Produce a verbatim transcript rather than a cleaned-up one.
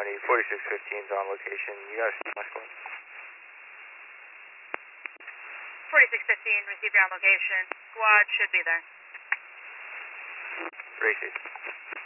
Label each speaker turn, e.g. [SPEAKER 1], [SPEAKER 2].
[SPEAKER 1] County, forty-six fifteen is on location. You got a my squad?
[SPEAKER 2] forty-six fifteen, received your on location. Squad should be there.
[SPEAKER 1] Racing.